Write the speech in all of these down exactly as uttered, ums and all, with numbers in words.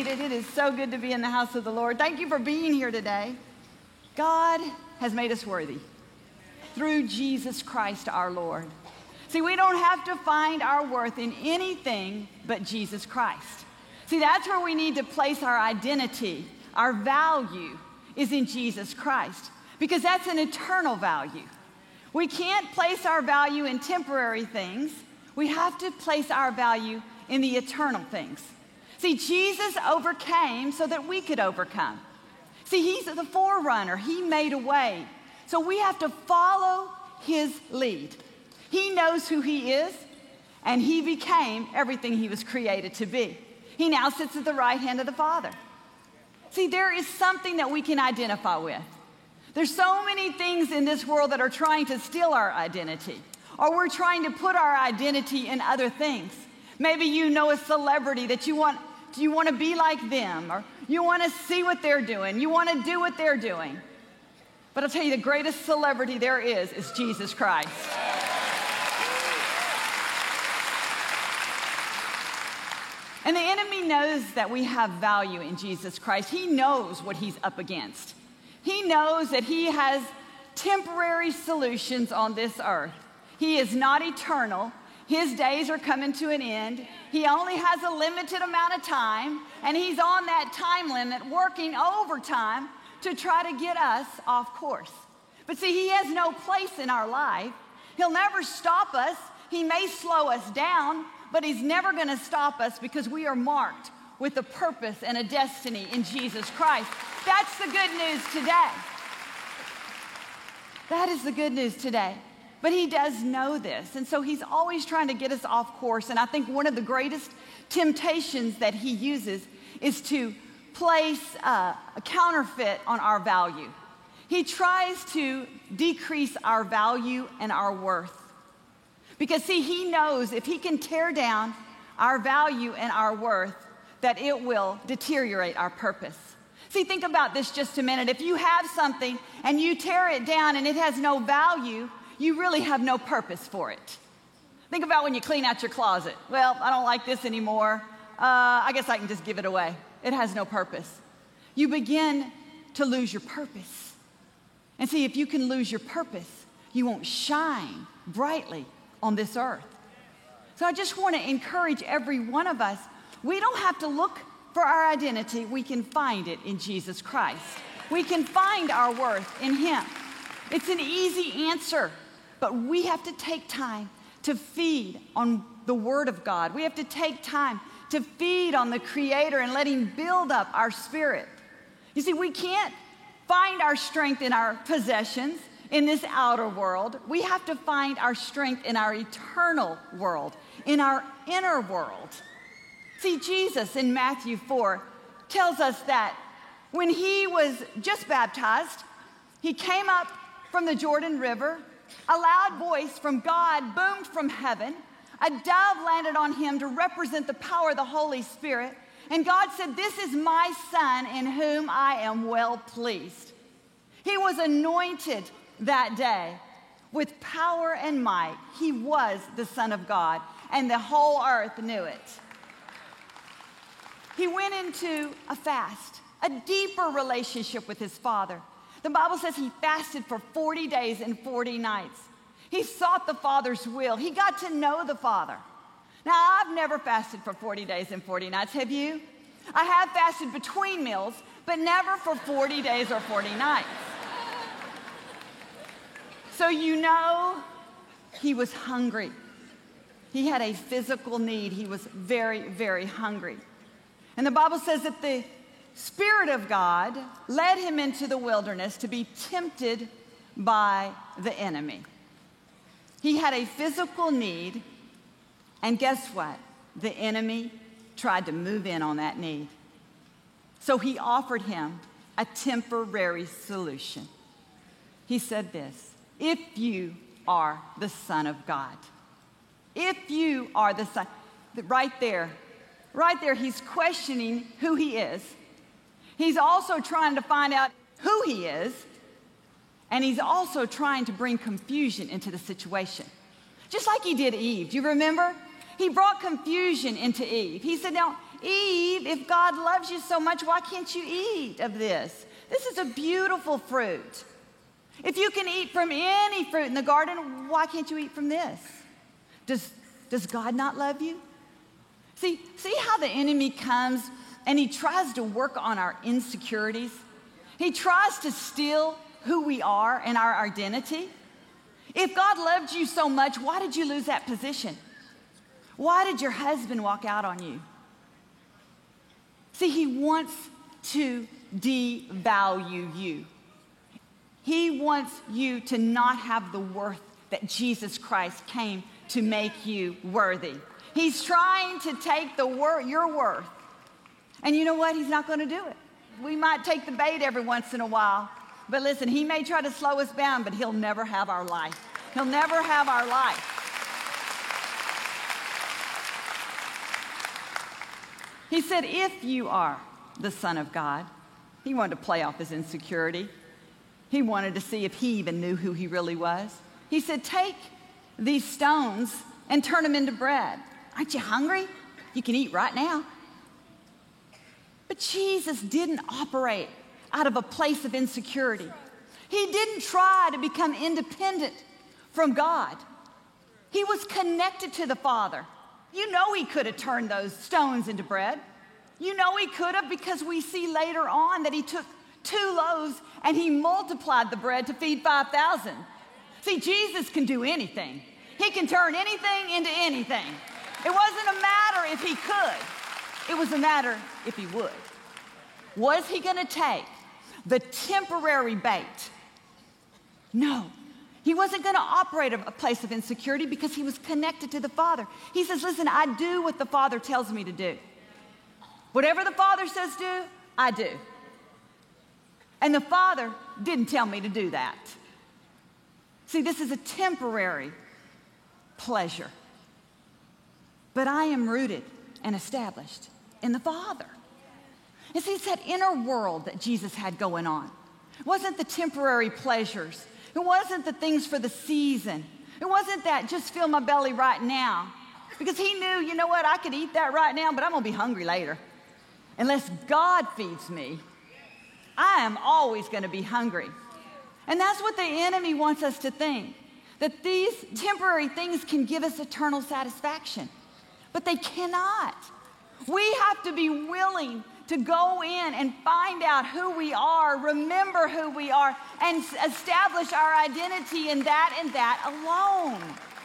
seated. It is so good to be in the house of the Lord. Thank you for being here today. God has made us worthy through Jesus Christ our Lord. See, we don't have to find our worth in anything but Jesus Christ. See, that's where we need to place our identity. Our value is in Jesus Christ because that's an eternal value. We can't place our value in temporary things. We have to place our value in the eternal things. See, Jesus overcame so that we could overcome. See, he's the forerunner. He made a way. So we have to follow his lead. He knows who he is, and he became everything he was created to be. He now sits at the right hand of the Father. See, there is something that we can identify with. There's so many things in this world that are trying to steal our identity, or we're trying to put our identity in other things. Maybe you know a celebrity that you want, you want to be like them, or you want to see what they're doing. You want to do what they're doing. But I'll tell you, the greatest celebrity there is is Jesus Christ. And the enemy knows that we have value in Jesus Christ. He knows what he's up against. He knows that he has temporary solutions on this earth. He is not eternal. His days are coming to an end. He only has a limited amount of time, and he's on that time limit working overtime to try to get us off course. But see, he has no place in our life. He'll never stop us. He may slow us down, but he's never going to stop us because we are marked with a purpose and a destiny in Jesus Christ. That's the good news today. That is the good news today. But he does know this, and so he's always trying to get us off course. And I think one of the greatest temptations that he uses is to place uh, a counterfeit on our value. He tries to decrease our value and our worth. Because see, he knows if he can tear down our value and our worth, that it will deteriorate our purpose. See, think about this just a minute. If you have something and you tear it down and it has no value, you really have no purpose for it. Think about when you clean out your closet. Well, I don't like this anymore. Uh, I guess I can just give it away. It has no purpose. You begin to lose your purpose. And see, if you can lose your purpose, you won't shine brightly on this earth. So I just want to encourage every one of us. We don't have to look for our identity. We can find it in Jesus Christ. We can find our worth in him. It's an easy answer, but we have to take time to feed on the Word of God. We have to take time to feed on the Creator and let him build up our spirit. You see, we can't find our strength in our possessions, in this outer world. We have to find our strength in our eternal world, in our inner world. See, Jesus in Matthew four tells us that when he was just baptized, he came up from the Jordan River, a loud voice from God boomed from heaven, a dove landed on him to represent the power of the Holy Spirit, and God said, "This is my Son in whom I am well pleased." He was anointed that day with power and might. He was the Son of God, and the whole earth knew it. He went into a fast, a deeper relationship with his Father. The Bible says he fasted for forty days and forty nights. He sought the Father's will. He got to know the Father. Now, I've never fasted for forty days and forty nights. Have you? I have fasted between meals, but never for forty days or forty nights. So you know he was hungry. He had a physical need. He was very, very hungry. And the Bible says that the Spirit of God led him into the wilderness to be tempted by the enemy. He had a physical need, and guess what? The enemy tried to move in on that need. So he offered him a temporary solution. He said this, "If you are the Son of God, if you are the Son," right there, right there, he's questioning who he is. He's also trying to find out who he is, and he's also trying to bring confusion into the situation. Just like he did Eve. Do you remember? He brought confusion into Eve. He said, "Now, Eve, if God loves you so much, why can't you eat of this? This is a beautiful fruit. If you can eat from any fruit in the garden, why can't you eat from this? Does, does God not love you? See, see how the enemy comes and he tries to work on our insecurities? He tries to steal who we are and our identity. If God loved you so much, why did you lose that position? Why did your husband walk out on you? See, he wants to devalue you. He wants you to not have the worth that Jesus Christ came to make you worthy. He's trying to take the wor- your worth. And you know what? He's not going to do it. We might take the bait every once in a while. But listen, he may try to slow us down, but he'll never have our life. He'll never have our life. He said, if you are the Son of God, he wanted to play off his insecurity. He wanted to see if he even knew who he really was. He said, take these stones and turn them into bread. Aren't you hungry? You can eat right now. But Jesus didn't operate out of a place of insecurity. He didn't try to become independent from God. He was connected to the Father. You know he could have turned those stones into bread. You know he could have, because we see later on that he took two loaves and he multiplied the bread to feed five thousand. See, Jesus can do anything. He can turn anything into anything. It wasn't a matter if he could. It was a matter if he would. Was he going to take the temporary bait? No. He wasn't going to operate a place of insecurity because he was connected to the Father. He says, listen, I do what the Father tells me to do. Whatever the Father says do, I do. And the Father didn't tell me to do that. See, this is a temporary pleasure. But I am rooted and established in the Father. And see, it's that inner world that Jesus had going on. It wasn't the temporary pleasures. It wasn't the things for the season. It wasn't that just fill my belly right now. Because he knew, you know what, I could eat that right now, but I'm going to be hungry later. Unless God feeds me, I am always going to be hungry. And that's what the enemy wants us to think, that these temporary things can give us eternal satisfaction. But they cannot. We have to be willing to go in and find out who we are, remember who we are, and establish our identity in that and that alone.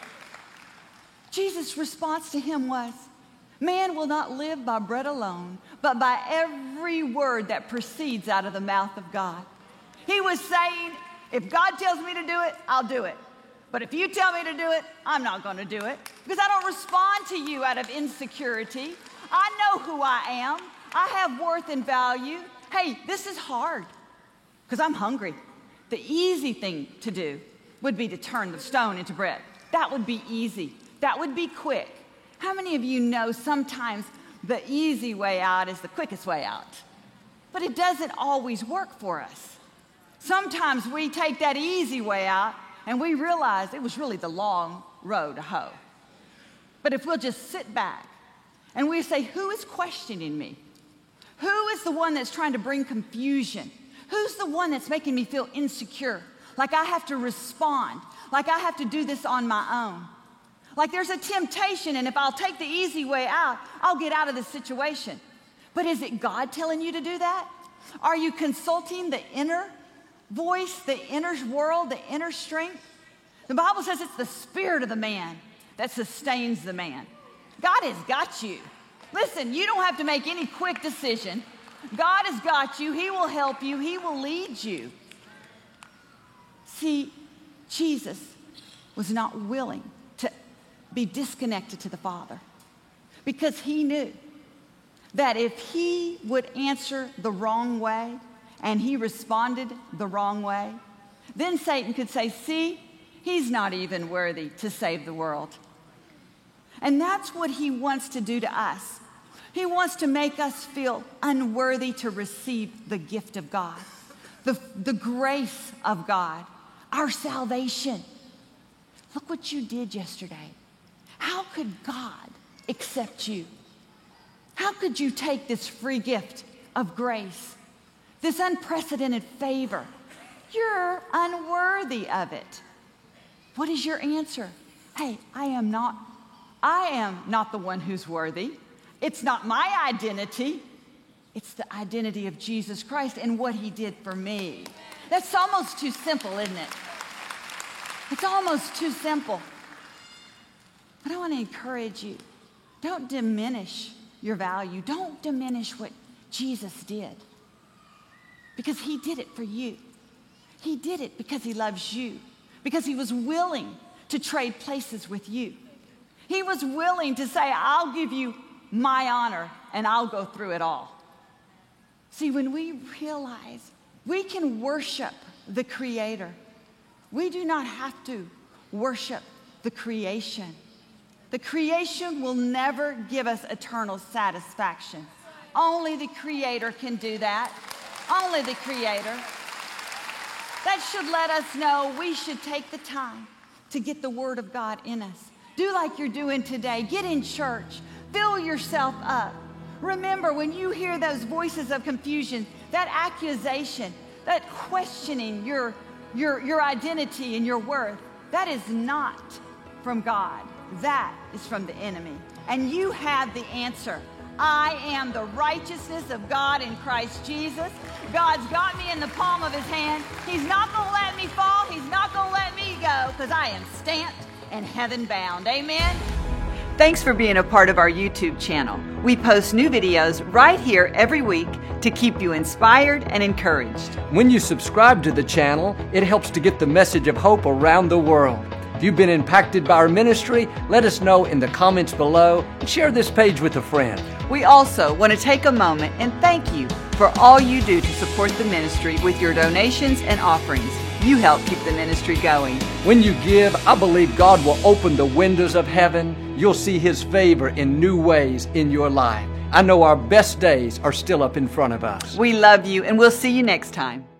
Jesus' response to him was, man will not live by bread alone, but by every word that proceeds out of the mouth of God. He was saying, if God tells me to do it, I'll do it. But if you tell me to do it, I'm not going to do it, because I don't respond to you out of insecurity. I know who I am. I have worth and value. Hey, this is hard because I'm hungry. The easy thing to do would be to turn the stone into bread. That would be easy. That would be quick. How many of you know sometimes the easy way out is the quickest way out? But it doesn't always work for us. Sometimes we take that easy way out and we realize it was really the long road to hoe. But if we'll just sit back and we say, who is questioning me? Who is the one that's trying to bring confusion? Who's the one that's making me feel insecure? Like I have to respond. Like I have to do this on my own. Like there's a temptation, and if I'll take the easy way out, I'll get out of this situation. But is it God telling you to do that? Are you consulting the inner voice, the inner world, the inner strength? The Bible says it's the spirit of the man that sustains the man. God has got you. Listen, you don't have to make any quick decision. God has got you. He will help you. He will lead you. See, Jesus was not willing to be disconnected to the Father because he knew that if he would answer the wrong way and he responded the wrong way, then Satan could say, see, he's not even worthy to save the world. And that's what he wants to do to us. He wants to make us feel unworthy to receive the gift of God, the, the grace of God, our salvation. Look what you did yesterday. How could God accept you? How could you take this free gift of grace, this unprecedented favor? You're unworthy of it. What is your answer? Hey, I am not, I am not the one who's worthy. It's not my identity. It's the identity of Jesus Christ and what he did for me. That's almost too simple, isn't it? It's almost too simple. But I want to encourage you. Don't diminish your value. Don't diminish what Jesus did. Because he did it for you. He did it because he loves you. Because he was willing to trade places with you. He was willing to say, I'll give you my honor and I'll go through it all. See, when we realize we can worship the Creator, we do not have to worship the creation. The creation will never give us eternal satisfaction. Only the Creator can do that. Only the Creator. That should let us know we should take the time to get the Word of God in us. Do like you're doing today. Get in church. Fill yourself up. Remember, when you hear those voices of confusion, that accusation, that questioning your, your, your identity and your worth, that is not from God. That is from the enemy. And you have the answer. I am the righteousness of God in Christ Jesus. God's got me in the palm of his hand. He's not going to let me fall. He's not going to let me go because I am stamped and heaven bound. Amen. Thanks for being a part of our YouTube channel. We post new videos right here every week to keep you inspired and encouraged. When you subscribe to the channel, it helps to get the message of hope around the world. If you've been impacted by our ministry, let us know in the comments below and share this page with a friend. We also want to take a moment and thank you for all you do to support the ministry with your donations and offerings. You help keep the ministry going. When you give, I believe God will open the windows of heaven. You'll see his favor in new ways in your life. I know our best days are still up in front of us. We love you, and we'll see you next time.